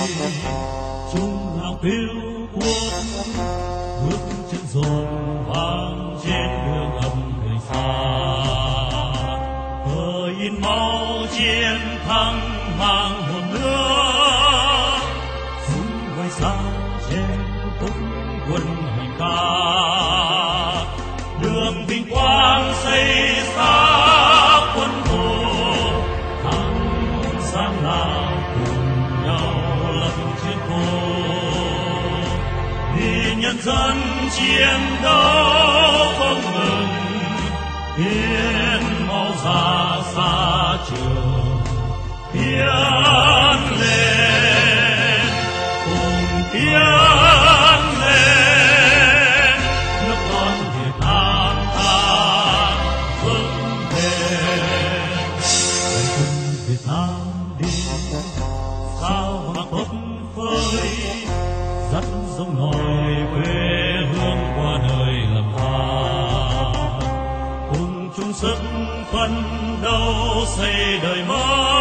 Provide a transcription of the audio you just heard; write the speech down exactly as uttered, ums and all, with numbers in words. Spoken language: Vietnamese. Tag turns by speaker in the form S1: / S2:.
S1: chung lòng phiêu quốc bước chân dồn vang trên đường âm người xa, cờ in máu chiến thắng mang hồn nước xung quanh xa trên khúc quân hành ca, đường vinh quang xây xa quân thù thắng sang nào cùng nhau lập chiến thù, vì nhân dân chiến đấu không ngừng hiến máu ra xa trường tiến lên cùng tiến lên nước con Việt Nam ta vững bền. Đại quân Việt Nam đi sao hoàng tốt phơi dắt giống nòi quê hương qua đời lầm than, cùng chung sức phấn đấu xây đời mới.